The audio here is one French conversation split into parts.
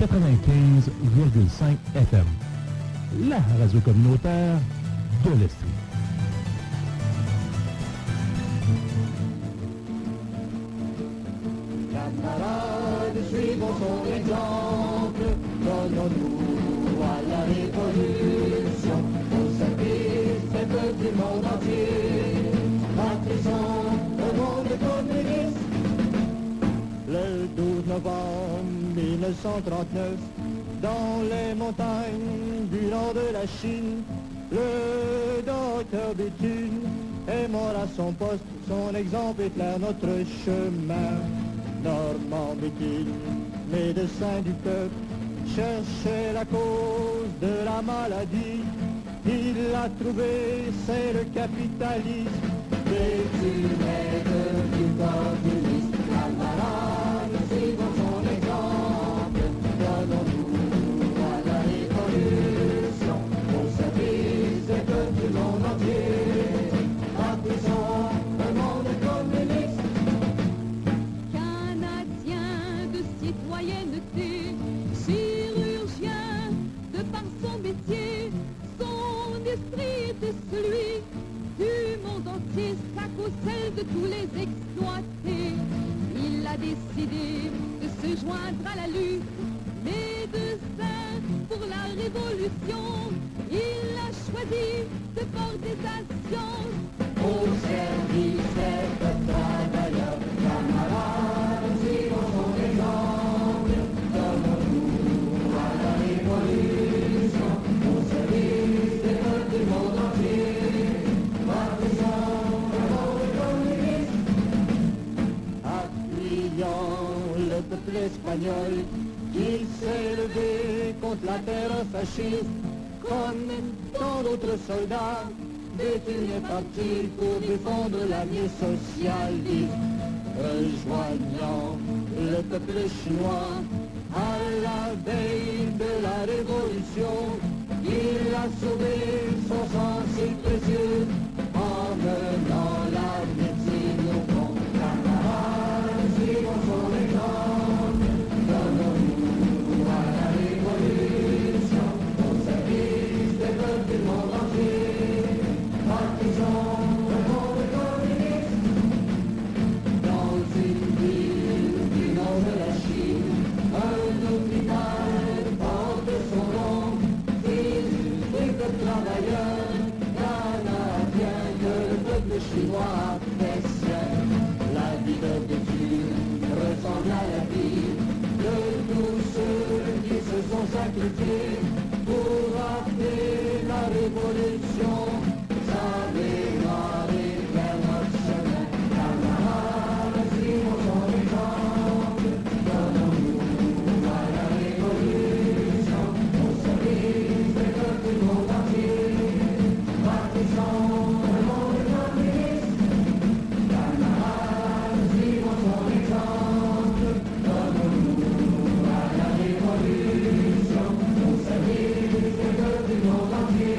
95,5 FM. La radio communautaire de l'Estrie. Camarades, suivons son exemple, donnons-nous à la révolution, au service des peuples du monde entier, bâtissons le monde communiste. Le 12 novembre 1939, dans les montagnes du nord de la Chine, le docteur Béthune est mort à son poste, son exemple éclaire notre chemin. Normand Béthune, médecin du peuple, cherchait la cause de la maladie. Il l'a trouvé, c'est le capitalisme. Béthune est devenu communiste. Camarades, suivons son exemple. Donnons-nous à la révolution, au service des peuples du monde entier. Bâtissons un monde communiste. Citoyenneté, chirurgien, de par son métier, son esprit était celui du monde entier, sa cause celle de tous les exploités. Il a décidé de se joindre à la lutte, médecin pour la révolution. Il a choisi de porter sa science au service des peuples travailleurs. Camarades, suivons son exemple. Donnons-nous à la révolution, au service des peuples du monde entier. Bâtissons un monde communiste. Appuyant le peuple espagnol qui s'est levé contre la terreur fasciste, comme tant d'autres soldats, Béthune est parti pour défendre la vie socialiste. Rejoignant le peuple chinois à la veille de la révolution, il a sauvé son sang si précieux en menant la médecine au fond. Camarades, suivons son exemple. Donnons-nous à la révolution, au service des peuples du monde entier. Bâtissons le monde communiste. Dans une ville du nord de la Chine, un hôpital porte son nom. Fils des peuples travailleurs canadiens que le peuple chinois apprécie. La vie de Béthune ressemble à la vie de tous ceux qui se sont sacrifiés pour appeler la révolution. Sa mémoire éclaire notre chemin. Camarades, suivons son exemple. Donnons-nous à la révolution, au service des peuples du monde entier. Bâtissons un monde communiste. Camarades, suivons son exemple. Donnons-nous à la révolution, au service des peuples du monde entier.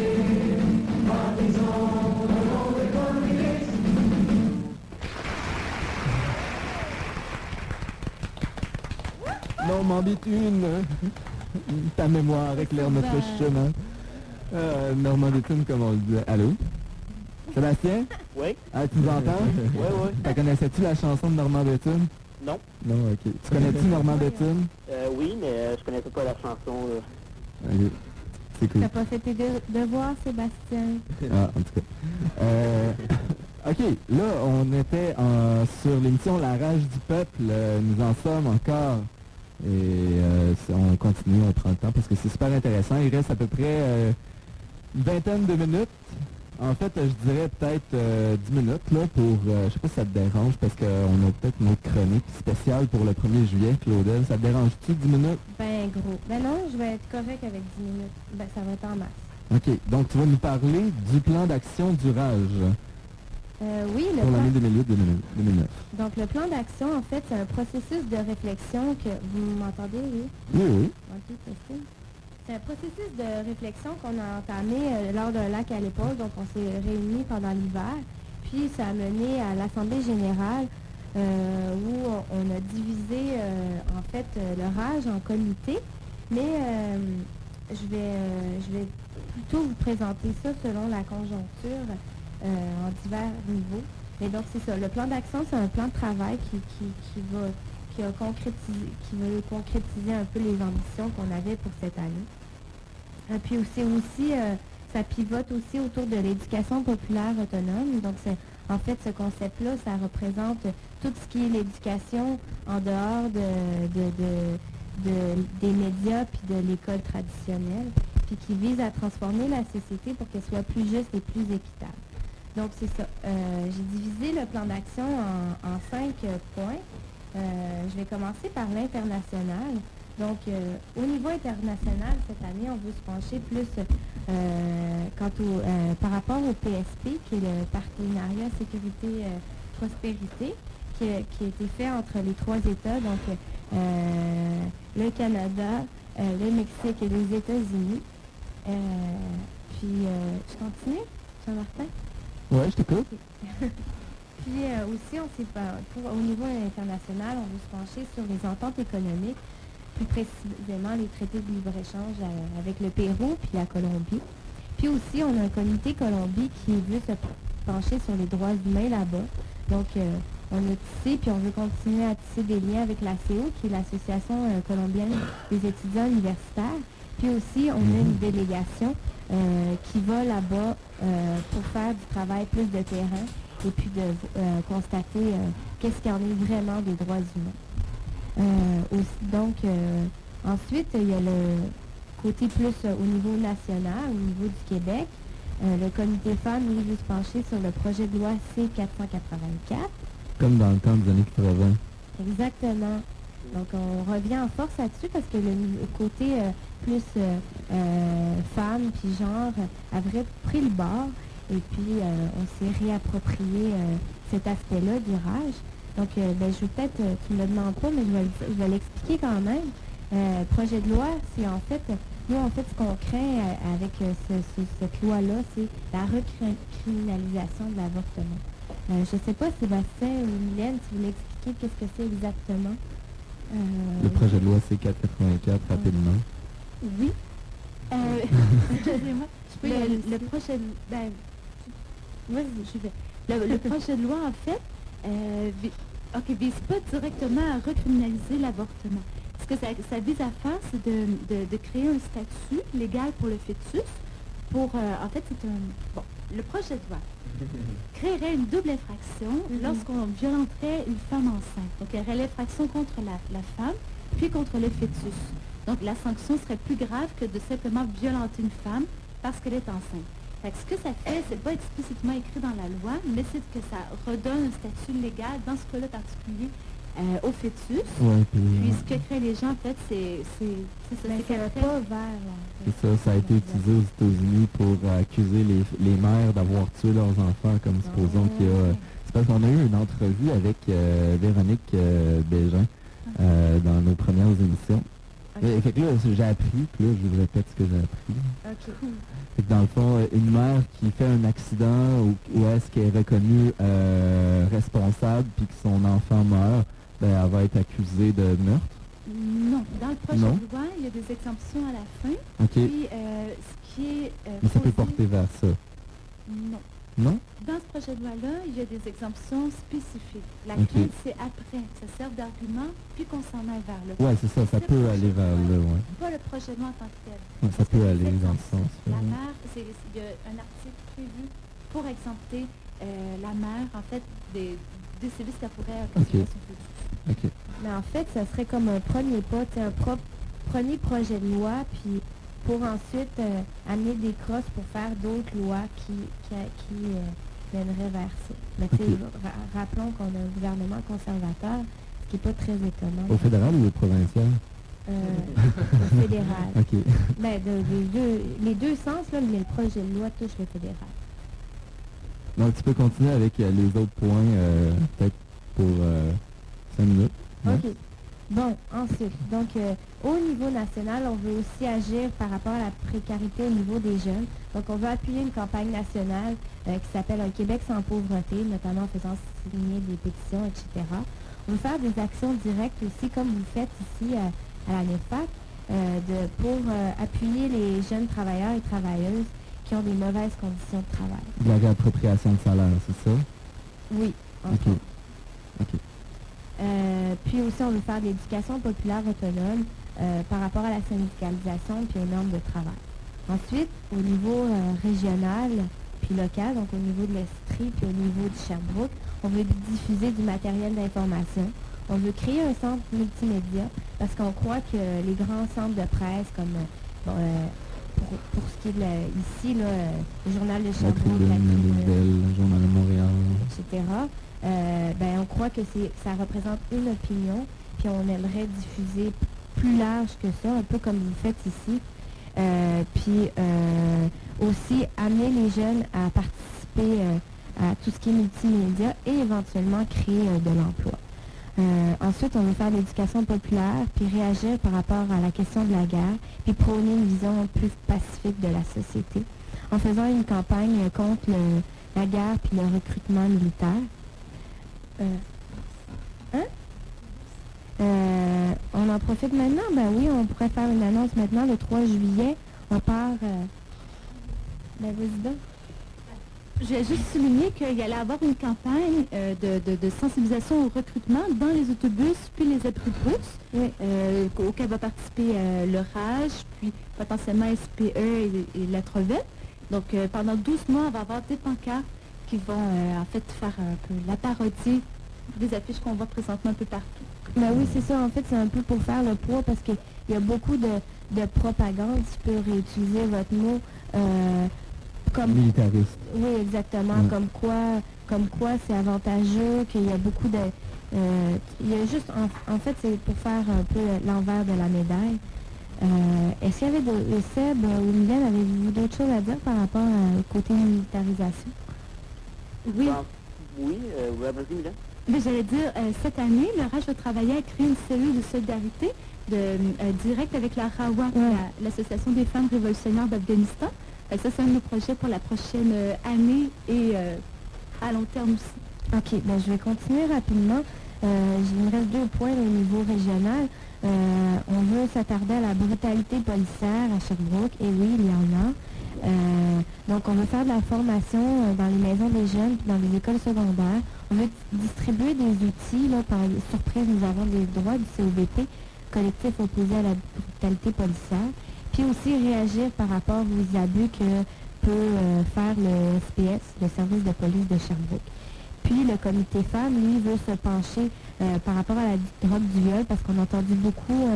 Normand Béthune, ta mémoire éclaire notre chemin. Normand Béthune, comme on le dit. Allô? Sébastien? Oui. Ah, tu nous entends? Oui, oui. Connaissais-tu la chanson de Normand Béthune? Non. Non, ok. Tu connais-tu Normand Béthune? Oui, mais je connaissais pas la chanson. Ok. C'est cool. T'as pas fait tes devoirs, Sébastien? Ah, en tout cas. OK, là, on était sur l'émission La Rage du Peuple. Nous en sommes encore. Et on continue, on prend le temps parce que c'est super intéressant. Il reste à peu près une vingtaine de minutes. En fait, je dirais peut-être 10 minutes là pour... je sais pas si ça te dérange parce qu'on a peut-être une autre chronique spéciale pour le 1er juillet, Claudel. Ça te dérange-tu 10 minutes? Ben gros. Ben non, je vais être correct avec 10 minutes. Ben ça va être en masse. OK, donc tu vas nous parler du plan d'action du Rage. Oui, le pour plan... l'année 2008-2009. Donc le plan d'action, en fait, c'est un processus de réflexion que... Vous m'entendez, oui? Oui, oui. OK, c'est un processus de réflexion qu'on a entamé lors d'un lac à l'épaule, donc on s'est réunis pendant l'hiver, puis ça a mené à l'Assemblée générale où on a divisé en fait le Rage en comités Mais je vais plutôt vous présenter ça selon la conjoncture en divers niveaux. Mais donc, c'est ça. Le plan d'action, c'est un plan de travail qui veut concrétiser un peu les ambitions qu'on avait pour cette année. Puis aussi, ça pivote aussi autour de l'éducation populaire autonome. Donc, en fait, ce concept-là, ça représente tout ce qui est l'éducation en dehors des médias puis de l'école traditionnelle, puis qui vise à transformer la société pour qu'elle soit plus juste et plus équitable. Donc, c'est ça. J'ai divisé le plan d'action en 5 points. Je vais commencer par l'international. Donc, au niveau international, cette année, on veut se pencher plus par rapport au PSP, qui est le Partenariat Sécurité-Prospérité, qui a été fait entre les 3 États, donc le Canada, le Mexique et les États-Unis. Puis, je continue, Jean-Martin? Ouais, je t'écoute. Puis aussi, au niveau international, on veut se pencher sur les ententes économiques, plus précisément les traités de libre-échange avec le Pérou puis la Colombie. Puis aussi, on a un comité Colombie qui veut se pencher sur les droits humains là-bas. Donc, on a tissé, puis on veut continuer à tisser des liens avec l'ACO, qui est l'Association colombienne des étudiants universitaires. Puis aussi, on a une délégation qui va là-bas pour faire du travail plus de terrain et puis de constater qu'est-ce qu'il y en est vraiment des droits humains. Ensuite, il y a le côté plus au niveau national, au niveau du Québec. Le comité femmes, lui, veut se pencher sur le projet de loi C-484. Comme dans le temps des années 80. Exactement. Donc, on revient en force là-dessus parce que le côté plus femmes puis genre avait pris le bord et puis on s'est réapproprié cet aspect-là du rage. Donc, je vais peut-être, tu ne me le demandes pas, mais je vais l'expliquer quand même. Projet de loi, c'est en fait, nous, en fait, ce qu'on craint avec cette loi-là, c'est la recriminalisation de l'avortement. Je ne sais pas, Sébastien ou Mylène, si vous voulez expliquer qu'est-ce que c'est exactement. Le projet de loi C-484, rapidement. Oui. Excusez-moi. Le projet de... Le projet de loi, en fait, vise pas directement à recriminaliser l'avortement. Ce que ça vise à faire, c'est de créer un statut légal pour le fœtus. En fait, le projet de loi créerait une double infraction lorsqu'on violenterait une femme enceinte. Donc, il y aurait l'infraction contre la femme, puis contre le fœtus. Donc, la sanction serait plus grave que de simplement violenter une femme parce qu'elle est enceinte. Fait que ce que ça fait, c'est pas explicitement écrit dans la loi, mais c'est que ça redonne un statut légal, dans ce cas-là particulier, au fœtus. Ouais, puis ce que créent les gens, en fait, c'est ça. Mais c'est pas vert, là. C'est ça, ça a été utilisé aux États-Unis pour accuser les mères d'avoir tué leurs enfants, comme supposons qu'il y a... C'est parce qu'on a eu une entrevue avec Véronique Bégin dans nos premières émissions. Okay. Fait que là, j'ai appris, puis là, je vous répète ce que j'ai appris. OK. Fait que dans le fond, une mère qui fait un accident ou est-ce qu'elle est reconnue responsable puis que son enfant meurt, ben, elle va être accusée de meurtre. Non. Dans le projet de loi, il y a des exemptions à la fin. OK. Puis, ce qui est... Mais ça peut porter vers ça. Non. Non? Dans ce projet de loi-là, il y a des exemptions spécifiques. La OK. crainte, c'est après, que ça serve d'argument, puis qu'on s'en aille vers le Ouais, c'est ça, ça peut aller vers là, ouais. Pas le projet de loi en tant que tel. Ouais, ça peut aller dans ce sens. La mère, il y a un article prévu pour exempter la mère, en fait, des sévices qu'elle pourrait occasionner à son fœtus. OK. Mais en fait, ça serait comme un premier pas, un premier projet de loi, puis pour ensuite amener des crosses pour faire d'autres lois qui mèneraient vers ça. Mais tu sais, rappelons qu'on a un gouvernement conservateur, ce qui n'est pas très étonnant. Au fédéral ou au provincial? Au fédéral. OK. Ben, les deux sens, là, mais le projet de loi touche le fédéral. Donc, tu peux continuer avec les autres points, peut-être pour 5 minutes. Ouais. OK. Bon, ensuite, donc au niveau national, on veut aussi agir par rapport à la précarité au niveau des jeunes. Donc, on veut appuyer une campagne nationale qui s'appelle Un Québec sans pauvreté, notamment en faisant signer des pétitions, etc. On veut faire des actions directes aussi, comme vous faites ici à la NEFAC, pour appuyer les jeunes travailleurs et travailleuses qui ont des mauvaises conditions de travail. De la réappropriation de salaire, c'est ça? Oui, OK. enfin. OK. Puis aussi, on veut faire de l'éducation populaire autonome par rapport à la syndicalisation puis aux normes de travail. Ensuite, au niveau régional puis local, donc au niveau de l'Estrie puis au niveau du Sherbrooke, on veut diffuser du matériel d'information. On veut créer un centre multimédia parce qu'on croit que les grands centres de presse comme pour ce qui est ici, là, le Journal de La Sherbrooke, Tribune, la la Tribune, Nouvelle, le Journal de Montréal. etc., on croit que ça représente une opinion, puis on aimerait diffuser plus large que ça, un peu comme vous faites ici. Puis aussi amener les jeunes à participer à tout ce qui est multimédia et éventuellement créer de l'emploi. Ensuite, on veut faire de l'éducation populaire, puis réagir par rapport à la question de la guerre, puis prôner une vision plus pacifique de la société, en faisant une campagne contre la guerre puis le recrutement militaire. On en profite maintenant? Ben oui, on pourrait faire une annonce maintenant, le 3 juillet. On part... vas-y donc. Je vais juste souligner qu'il y allait avoir une campagne de sensibilisation au recrutement dans les autobus puis les abris de bourse, Oui. auquel va participer le RAGE, puis potentiellement SPE et Lettre-Vette. Donc pendant 12 mois, on va avoir des pancartes qui vont en fait faire un peu la parodie des affiches qu'on voit présentement un peu partout. Ben oui, c'est ça. En fait, c'est un peu pour faire le poids parce qu'il y a beaucoup de propagande, si je peux réutiliser votre mot, comme... Militariste. Oui, exactement. Mm. Comme quoi c'est avantageux, qu'il y a beaucoup de... il y a juste... En fait, c'est pour faire un peu l'envers de la médaille. Est-ce qu'il y avait Seb ou Mylène, avez-vous d'autres choses à dire par rapport au côté militarisation? Oui, Oui, vas-y, Mylène. mais j'allais dire, cette année, le RAGE va travailler à créer une cellule de solidarité directe avec la RAWA, l'Association des femmes révolutionnaires d'Afghanistan. Ça, c'est un de nos projets pour la prochaine année et à long terme aussi. OK, je vais continuer rapidement. Il me reste 2 points au niveau régional. On veut s'attarder à la brutalité policière à Sherbrooke, et oui, il y en a. Donc, on veut faire de la formation dans les maisons des jeunes puis dans les écoles secondaires. On veut distribuer des outils. Là, par surprise, nous avons des droits du COBP, collectif opposé à la brutalité policière. Puis aussi réagir par rapport aux abus que peut faire le SPS, le service de police de Sherbrooke. Puis le comité femmes, lui, veut se pencher par rapport à la drogue du viol, parce qu'on a entendu beaucoup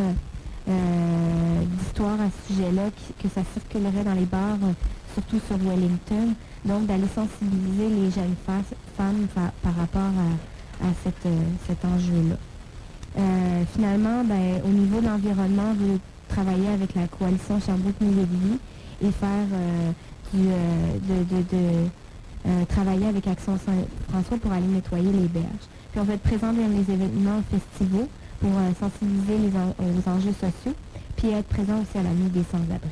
d'histoires à ce sujet-là, que ça circulerait dans les bars, surtout sur Wellington. Donc d'aller sensibiliser les jeunes femmes par rapport à cet enjeu-là. Finalement, au niveau de l'environnement, on veut travailler avec la coalition Sherbrooke-Milieu de Vie et faire travailler avec Action Saint-François pour aller nettoyer les berges. Puis on va être présent dans les événements festivals pour sensibiliser aux enjeux sociaux, puis être présent aussi à la nuit des sans-abri.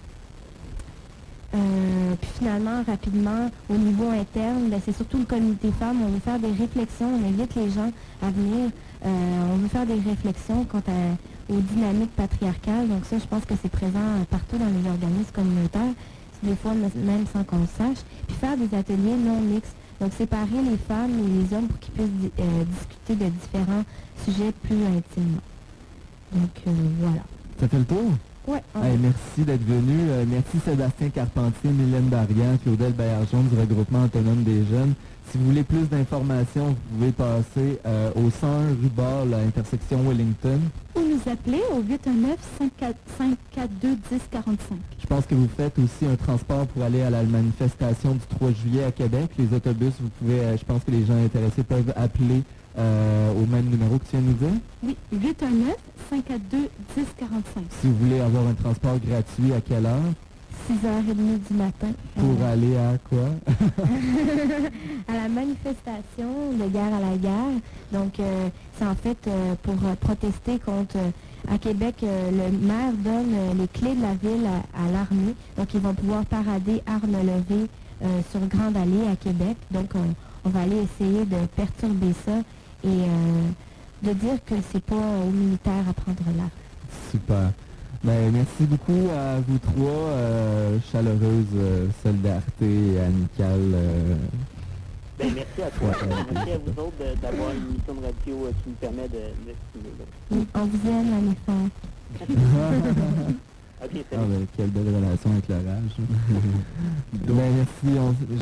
Puis finalement, rapidement, au niveau interne, c'est surtout le comité femmes. On veut faire des réflexions, on invite les gens à venir. On veut faire des réflexions quant aux dynamiques patriarcales. Donc ça, je pense que c'est présent partout dans les organismes communautaires, des fois même sans qu'on le sache. Puis faire des ateliers non mixtes. Donc séparer les femmes et les hommes pour qu'ils puissent discuter de différents sujets plus intimement. Donc voilà. Ça fait le tour? Ouais. Hey, merci d'être venu. Merci Sébastien Carpentier, Mylène Barrian, Claudel Baillargeon du regroupement autonome des jeunes. Si vous voulez plus d'informations, vous pouvez passer au 101 rue Bord, à l'intersection Wellington. Ou nous appeler au 819-542-1045. Je pense que vous faites aussi un transport pour aller à la manifestation du 3 juillet à Québec. Les autobus, vous pouvez, je pense que les gens intéressés peuvent appeler au même numéro que tu viens de nous dire. Oui, 819-542-1045. Si vous voulez avoir un transport gratuit, à quelle heure? 6h30 du matin. Pour aller à quoi? À la manifestation de guerre à la guerre. Donc, c'est en fait pour protester contre... à Québec, le maire donne les clés de la ville à l'armée. Donc, ils vont pouvoir parader armes levées sur Grande Allée à Québec. Donc, on va aller essayer de perturber ça et de dire que c'est pas aux militaires à prendre l'arme. Super. Ben, merci beaucoup à vous trois, chaleureuse solidarité et amicale. Ben, merci à toi. Merci à vous autres d'avoir une émission de radio qui nous permet de stimuler. Oui, on vous aime, en effet. Ok, Ah, ben, quelle belle relation avec l'orage. Ben, merci.